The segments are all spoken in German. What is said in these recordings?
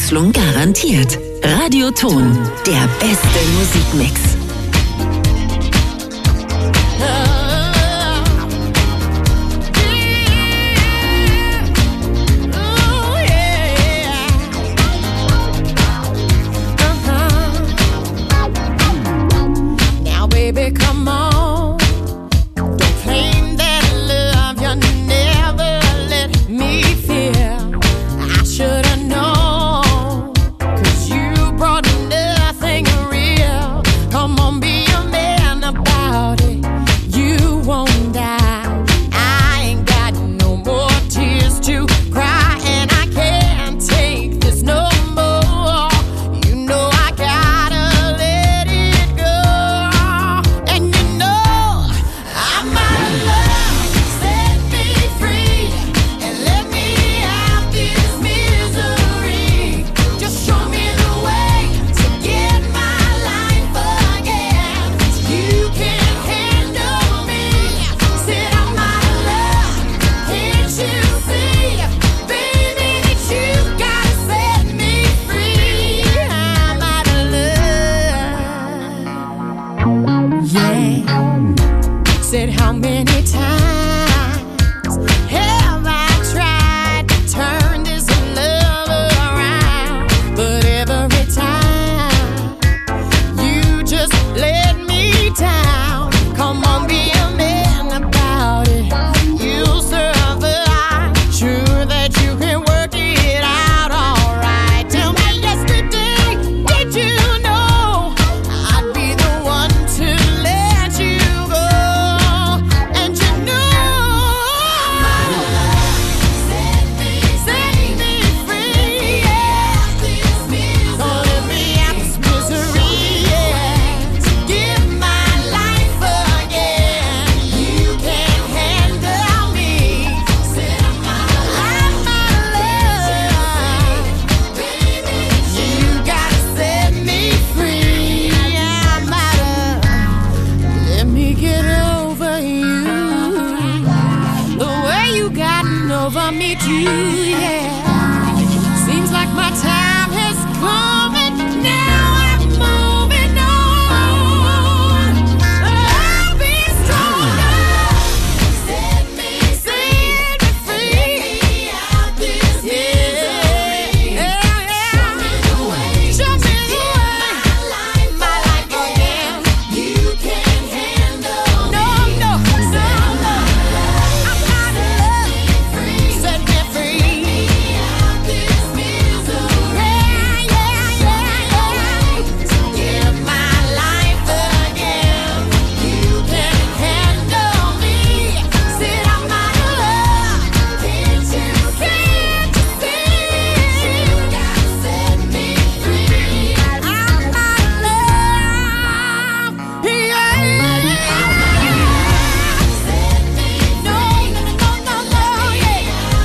Abwechslung garantiert. Radioton, der beste Musikmix. Baby, come on. Don't claim that love you never let me feel. I should've known, 'cause you brought nothing real. Come on, be a man about it. You won't die. I ain't got no more tears to cry, and I can't take this no more. You know I gotta let it go. And you know I'm out of love. Set me free and let me out this misery. Just show me the way to get my life again. You can't handle me. Said I'm out of love. Can't you see, baby, that you gotta set me free? I'm out of love. Yeah. Said how many times have I tried to turn this love around? But every time you just let me down. Come on, be a man about it. You'll survive. Sure that you can work it out alright. Tell me yesterday, did you know I'd be the one to let you go? And you know I'm out of love. Set me free, yeah. Gonna let me out this misery, yeah. To give my life again. You can't handle me. Said I'm out of love. Baby, you gotta set me free. I'm out of. Let me get over you. The way you gotten over me too, yeah. Seems like my time has come and now I'm moving on. I'll be stronger. Set me free. Out this misery. Yeah. Show me the way. My life again. You can't handle me. No. I'm out of love. Set me free. Out this misery. Yeah. To give my life again. You can't handle me. Said I'm out of love. Can't you see? You gotta set me free. I'm out of love. Yeah. Set me no, yeah.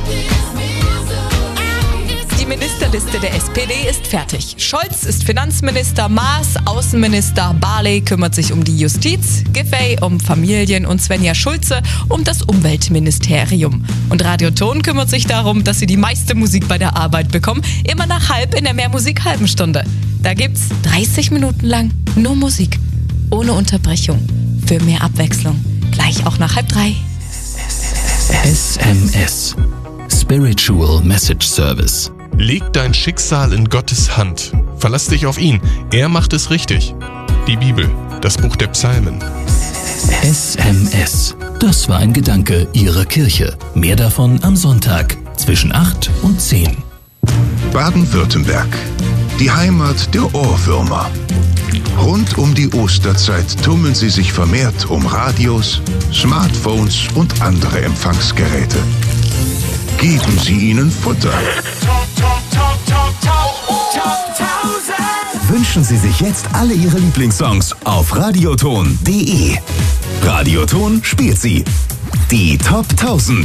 Die Ministerliste der SPD ist fertig. Scholz ist Finanzminister, Maas Außenminister, Barley kümmert sich um die Justiz, Giffey um Familien und Svenja Schulze um das Umweltministerium. Und Radioton kümmert sich darum, dass sie die meiste Musik bei der Arbeit bekommen, immer nach halb in der Mehrmusik-halben Stunde. Da gibt's 30 Minuten lang nur Musik, ohne Unterbrechung, für mehr Abwechslung. Gleich auch nach 2:30. SMS. Spiritual Message Service. Leg dein Schicksal in Gottes Hand. Verlass dich auf ihn. Er macht es richtig. Die Bibel, das Buch der Psalmen. SMS. Das war ein Gedanke Ihrer Kirche. Mehr davon am Sonntag zwischen 8 und 10. Baden-Württemberg. Die Heimat der Ohrwürmer. Rund um die Osterzeit tummeln sie sich vermehrt um Radios, Smartphones und andere Empfangsgeräte. Geben Sie ihnen Futter. Wünschen Sie sich jetzt alle Ihre Lieblingssongs auf radioton.de. Radioton spielt sie. Die Top 1000.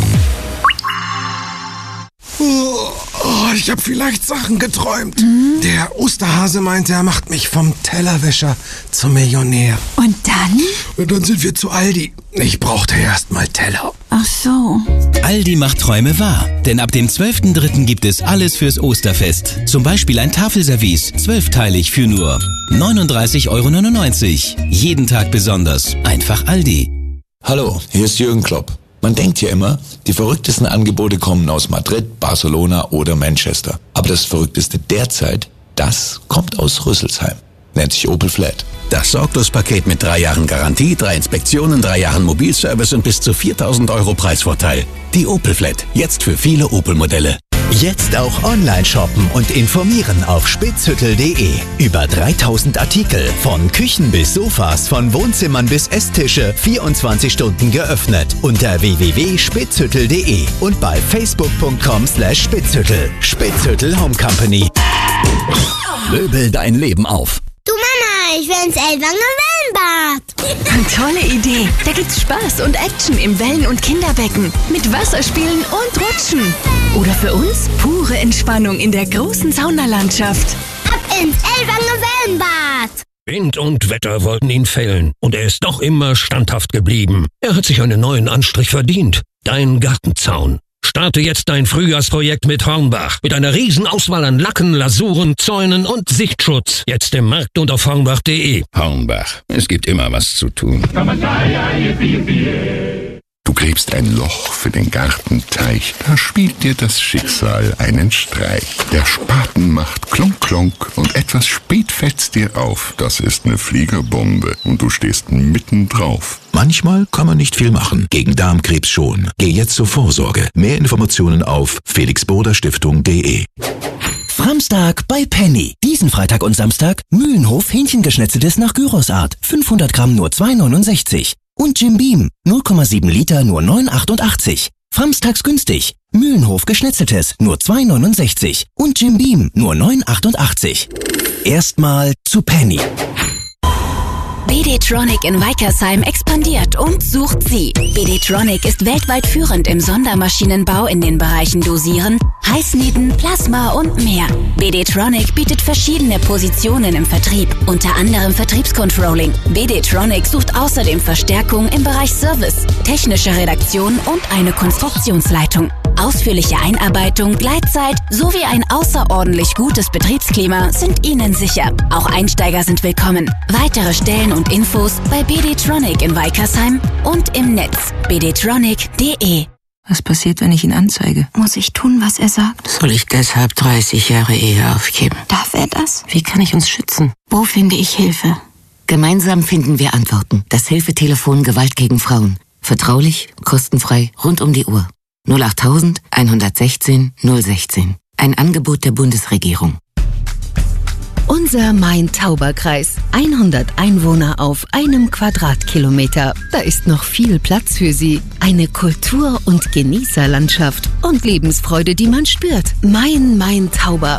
Ich habe vielleicht Sachen geträumt. Der Osterhase meinte, er macht mich vom Tellerwäscher zum Millionär. Und dann? Und dann sind wir zu Aldi. Ich brauchte erst mal Teller. Ach Ach so. Aldi macht Träume wahr. Denn ab dem 12.03. gibt es alles fürs Osterfest. Zum Beispiel ein Tafelservice, 12-teilig für nur 39,99 €. Jeden Tag besonders. Einfach Aldi. Hallo, hier ist Jürgen Klopp. Man denkt ja immer, die verrücktesten Angebote kommen aus Madrid, Barcelona oder Manchester. Aber das Verrückteste derzeit, das kommt aus Rüsselsheim. Nennt sich Opel Flat. Das Sorglos-Paket mit 3 Jahren Garantie, 3 Inspektionen, 3 Jahren Mobilservice und bis zu 4.000 € Preisvorteil. Die Opel Flat, jetzt für viele Opel-Modelle. Jetzt auch online shoppen und informieren auf spitzhüttel.de. Über 3000 Artikel, von Küchen bis Sofas, von Wohnzimmern bis Esstische, 24 Stunden geöffnet. Unter www.spitzhüttel.de und bei facebook.com/spitzhüttel. Spitzhüttel Home Company. Möbel dein Leben auf. Du Mama, ich will ins Elwanger Wellenbad. Tolle Idee. Da gibt's Spaß und Action im Wellen- und Kinderbecken. Mit Wasserspielen und Rutschen. Oder für uns pure Entspannung in der großen Saunalandschaft. Ab ins Elwanger Wellenbad. Wind und Wetter wollten ihn fällen und er ist doch immer standhaft geblieben. Er hat sich einen neuen Anstrich verdient. Dein Gartenzaun. Starte jetzt dein Frühjahrsprojekt mit Hornbach. Mit einer riesen Auswahl an Lacken, Lasuren, Zäunen und Sichtschutz. Jetzt im Markt und auf hornbach.de. Hornbach. Es gibt immer was zu tun. Du gräbst ein Loch für den Gartenteich. Da spielt dir das Schicksal einen Streich. Der Spaten macht Klonk, Klonk und etwas spät fällt's dir auf. Das ist eine Fliegerbombe und du stehst mitten drauf. Manchmal kann man nicht viel machen. Gegen Darmkrebs schon. Geh jetzt zur Vorsorge. Mehr Informationen auf felixbroder-stiftung.de. Framstag bei Penny. Diesen Freitag und Samstag Mühlenhof Hähnchengeschnetzeltes nach Gyrosart. 500 Gramm nur 2,69. Und Jim Beam, 0,7 Liter nur 9,88. Framstags günstig. Mühlenhof Geschnetzeltes nur 2,69. Und Jim Beam nur 9,88. Erstmal zu Penny. BD-Tronic in Weikersheim expandiert und sucht Sie. BD-Tronic ist weltweit führend im Sondermaschinenbau in den Bereichen Dosieren, Heißnieten, Plasma und mehr. BD-Tronic bietet verschiedene Positionen im Vertrieb, unter anderem Vertriebscontrolling. BD-Tronic sucht außerdem Verstärkung im Bereich Service, technische Redaktion und eine Konstruktionsleitung. Ausführliche Einarbeitung, Gleitzeit sowie ein außerordentlich gutes Betriebsklima sind Ihnen sicher. Auch Einsteiger sind willkommen. Weitere Stellen und Infos bei BD-Tronic in Weikersheim und im Netz bdtronic.de. Was passiert, wenn ich ihn anzeige? Muss ich tun, was er sagt? Soll ich deshalb 30 Jahre Ehe aufgeben? Darf er das? Wie kann ich uns schützen? Wo finde ich Hilfe? Gemeinsam finden wir Antworten. Das Hilfetelefon Gewalt gegen Frauen. Vertraulich, kostenfrei, rund um die Uhr. 08000 116 016. Ein Angebot der Bundesregierung. Unser Main-Tauber-Kreis. 100 Einwohner auf einem Quadratkilometer. Da ist noch viel Platz für Sie. Eine Kultur- und Genießerlandschaft und Lebensfreude, die man spürt. Main-Tauber.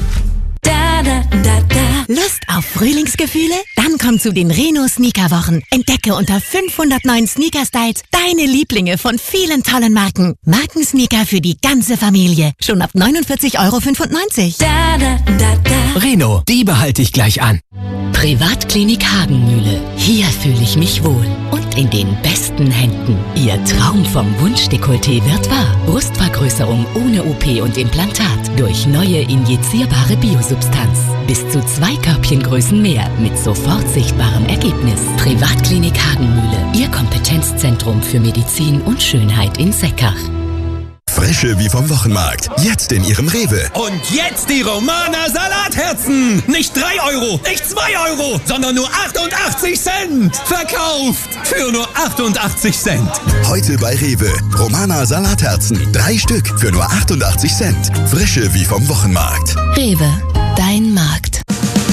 Lust auf Frühlingsgefühle? Dann komm zu den Reno-Sneaker-Wochen. Entdecke unter 509 Sneaker-Styles deine Lieblinge von vielen tollen Marken. Markensneaker für die ganze Familie. Schon ab 49,95 €. Reno, die behalte ich gleich an. Privatklinik Hagenmühle. Hier fühle ich mich wohl und in den besten Händen. Ihr Traum vom Wunschdekolleté wird wahr. Brustvergrößerung ohne OP und Implantat durch neue injizierbare Biosubstanz. Bis zu 2 Körbchengrößen mehr mit sofort sichtbarem Ergebnis. Privatklinik Hagenmühle. Ihr Kompetenzzentrum für Medizin und Schönheit in Seckach. Frische wie vom Wochenmarkt. Jetzt in Ihrem Rewe. Und jetzt die Romana Salatherzen. Nicht 3 €, nicht 2 €, sondern nur 88 Cent. Verkauft für nur 88 Cent. Heute bei Rewe. Romana Salatherzen. 3 Stück für nur 88 Cent. Frische wie vom Wochenmarkt. Rewe, dein Markt.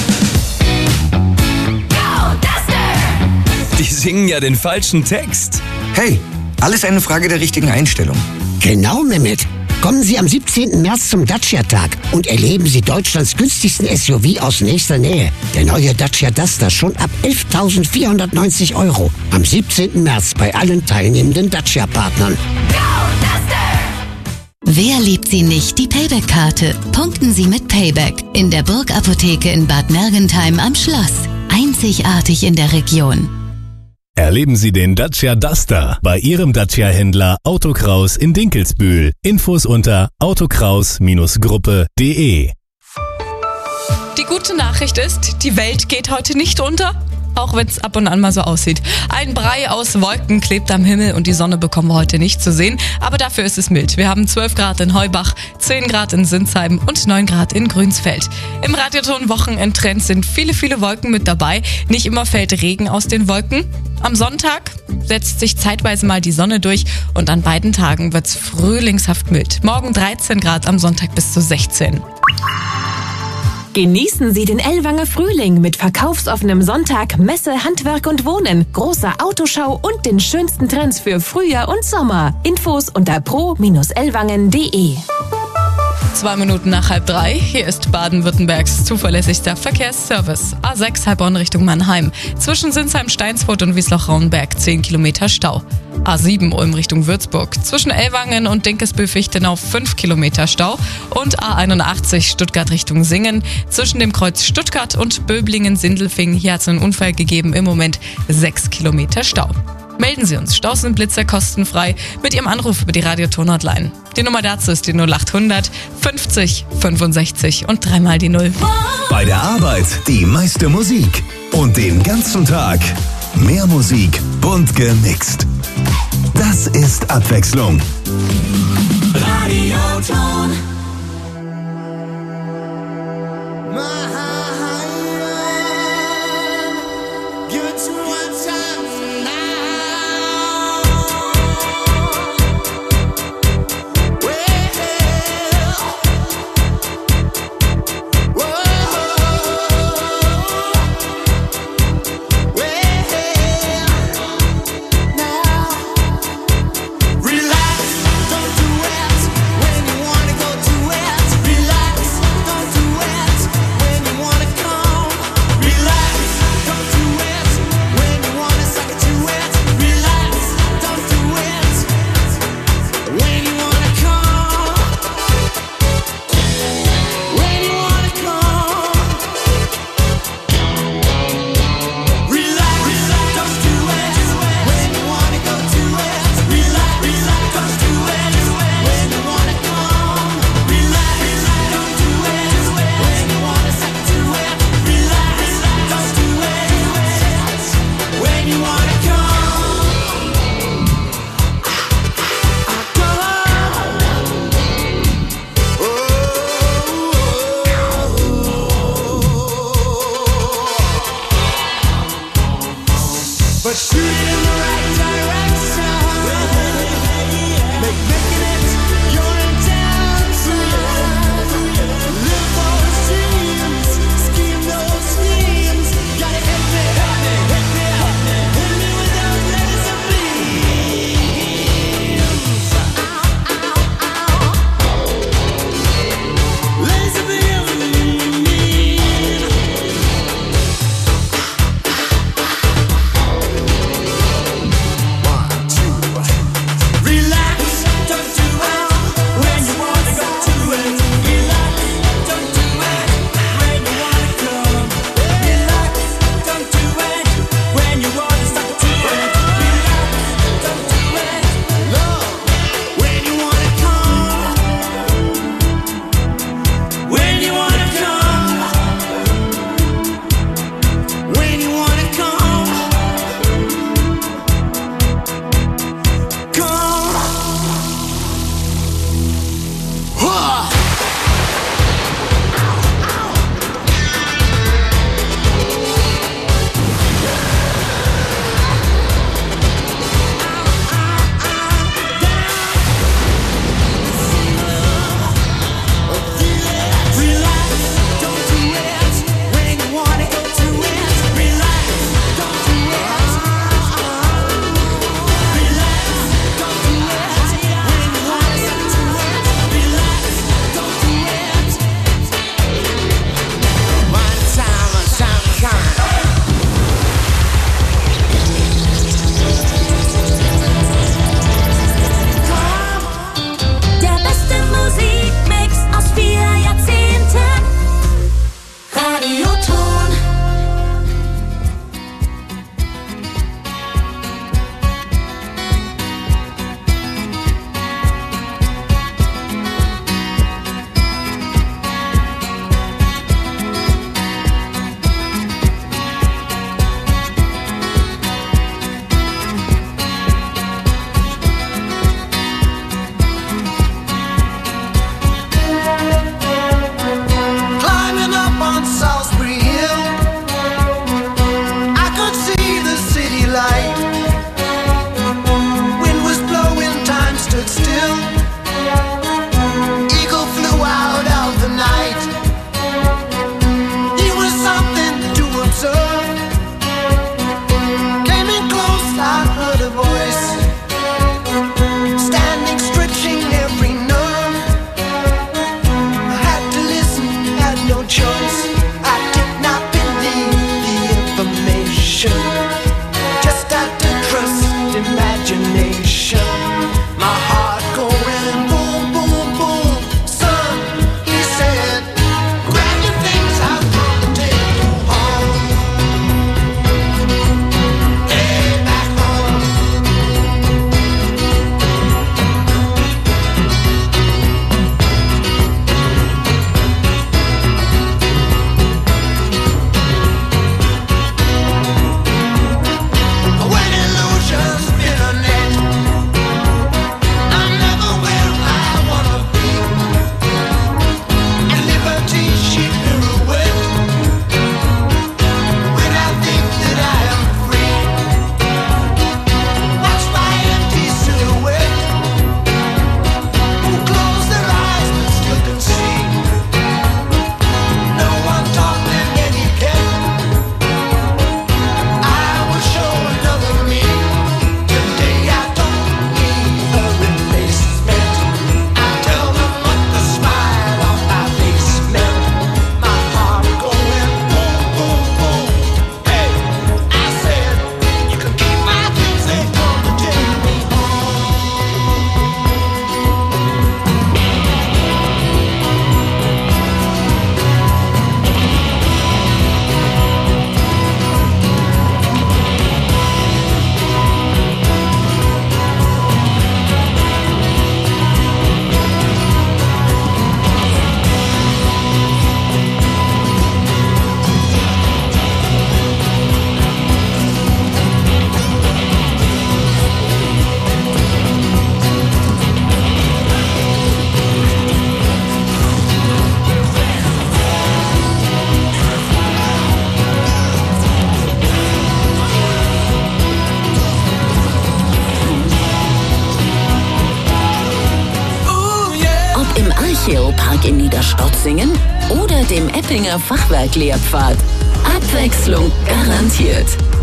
Die singen ja den falschen Text. Hey, alles eine Frage der richtigen Einstellung. Genau, Mehmet. Kommen Sie am 17. März zum Dacia-Tag und erleben Sie Deutschlands günstigsten SUV aus nächster Nähe. Der neue Dacia Duster schon ab 11.490 €. Am 17. März bei allen teilnehmenden Dacia-Partnern. Wer liebt sie nicht? Die Payback-Karte. Punkten Sie mit Payback in der Burg-Apotheke in Bad Mergentheim am Schloss. Einzigartig in der Region. Erleben Sie den Dacia Duster bei Ihrem Dacia-Händler Autokraus in Dinkelsbühl. Infos unter autokraus-gruppe.de. Die gute Nachricht ist, die Welt geht heute nicht unter. Auch wenn es ab und an mal so aussieht. Ein Brei aus Wolken klebt am Himmel und die Sonne bekommen wir heute nicht zu sehen. Aber dafür ist es mild. Wir haben 12 Grad in Heubach, 10 Grad in Sinsheim und 9 Grad in Grünsfeld. Im Radioton-Wochenendtrend sind viele Wolken mit dabei. Nicht immer fällt Regen aus den Wolken. Am Sonntag setzt sich zeitweise mal die Sonne durch und an beiden Tagen wird's frühlingshaft mild. Morgen 13 Grad, am Sonntag bis zu 16. Genießen Sie den Ellwanger Frühling mit verkaufsoffenem Sonntag, Messe, Handwerk und Wohnen, großer Autoschau und den schönsten Trends für Frühjahr und Sommer. Infos unter pro-ellwangen.de. 2 Minuten nach 2:30. Hier ist Baden-Württembergs zuverlässigster Verkehrsservice. A6 Heilbronn Richtung Mannheim. Zwischen Sinsheim, Steinsfurt und Wiesloch-Rauenberg 10 Kilometer Stau. A7 Ulm Richtung Würzburg. Zwischen Ellwangen und Dinkelsbühl-Fichtenau 5 Kilometer Stau. Und A81 Stuttgart Richtung Singen. Zwischen dem Kreuz Stuttgart und Böblingen-Sindelfingen. Hier hat es einen Unfall gegeben. Im Moment 6 Kilometer Stau. Melden Sie uns, Staus und Blitzer kostenfrei mit Ihrem Anruf über die Radioton-Hotline. Die Nummer dazu ist die 0800 50 65 und 3 die 0. Bei der Arbeit die meiste Musik und den ganzen Tag mehr Musik, bunt gemixt. Das ist Abwechslung. Radioton. Beditronic in Niederstotzingen oder dem Eppinger Fachwerk-Lehrpfad. Abwechslung garantiert.